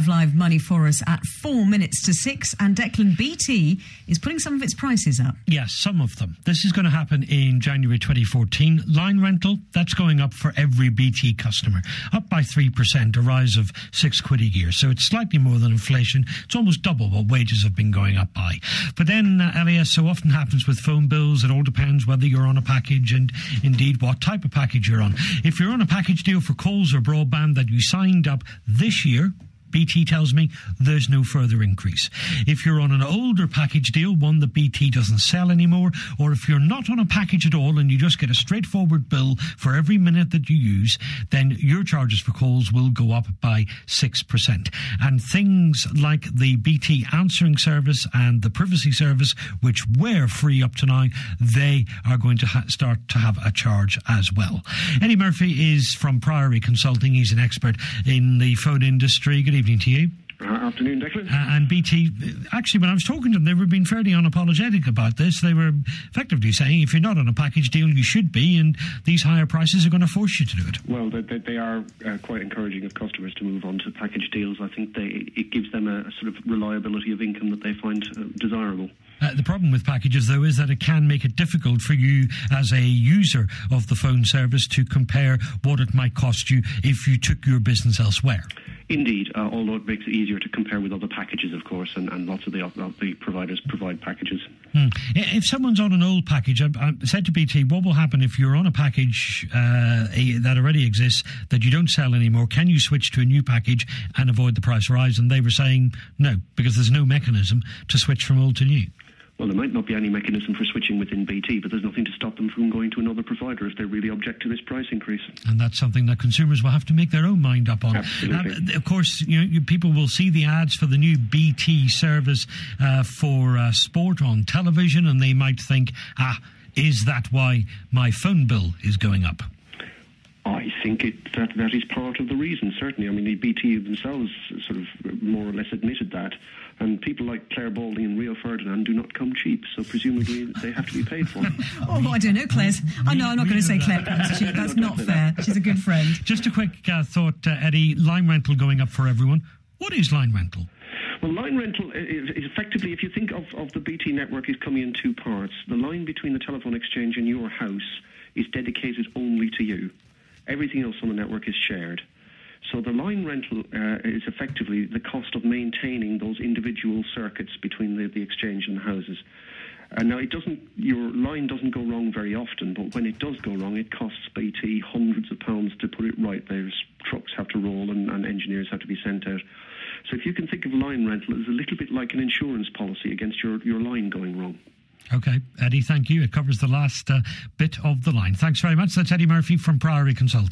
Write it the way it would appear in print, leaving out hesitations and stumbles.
have live money for us at 4 minutes to 6. And Declan, BT is putting some of its prices up. Yes, some of them. This is going to happen in January 2014. Line rental, that's going up for every BT customer. Up by 3%, a rise of £6 a year. So it's slightly more than inflation. It's almost double what wages have been going up by. But then, as so often happens with phone bills, it all depends whether you're on a package and indeed what type of package you're on. If you're on a package deal for calls or broadband that you signed up this year, BT tells me there's no further increase. If you're on an older package deal, one that BT doesn't sell anymore, or if you're not on a package at all and you just get a straightforward bill for every minute that you use, then your charges for calls will go up by 6%. And things like the BT answering service and the privacy service, which were free up to now, they are going to start to have a charge as well. Eddie Murphy is from Priory Consulting. He's an expert in the phone industry. Good evening to you. Afternoon, Declan. And BT, actually, when I was talking to them, they were being fairly unapologetic about this. They were effectively saying if you're not on a package deal, you should be, and these higher prices are going to force you to do it. Well, they are quite encouraging of customers to move on to package deals. I think it gives them a sort of reliability of income that they find desirable. The problem with packages, though, is that it can make it difficult for you as a user of the phone service to compare what it might cost you if you took your business elsewhere. Indeed, although it makes it easier to compare with other packages, of course, and lots of the providers provide packages. If someone's on an old package, I said to BT, what will happen if you're on a package that already exists, that you don't sell anymore? Can you switch to a new package and avoid the price rise? And they were saying no, because there's no mechanism to switch from old to new. Well, there might not be any mechanism for switching within BT, but there's nothing to stop them from going to another provider if they really object to this price increase. And that's something that consumers will have to make their own mind up on. Absolutely. Of course, people will see the ads for the new BT service for sport on television, and they might think, is that why my phone bill is going up? I think that is part of the reason, certainly. I mean, the BT themselves sort of more or less admitted that. And people like Claire Balding and Rio Ferdinand do not come cheap, so presumably they have to be paid for. I don't know, Claire's. I'm not going to say Claire comes cheap. That's not fair. She's a good friend. Just a quick thought, Eddie. Line rental going up for everyone. What is line rental? Well, line rental is effectively, if you think of the BT network, is coming in two parts. The line between the telephone exchange and your house is dedicated only to you. Everything else on the network is shared. So the line rental is effectively the cost of maintaining those individual circuits between the exchange and the houses. Now, your line doesn't go wrong very often, but when it does go wrong, it costs BT hundreds of pounds to put it right. There's trucks have to roll and engineers have to be sent out. So if you can think of line rental as a little bit like an insurance policy against your line going wrong. OK, Eddie, thank you. It covers the last bit of the line. Thanks very much. That's Eddie Murphy from Priory Consulting.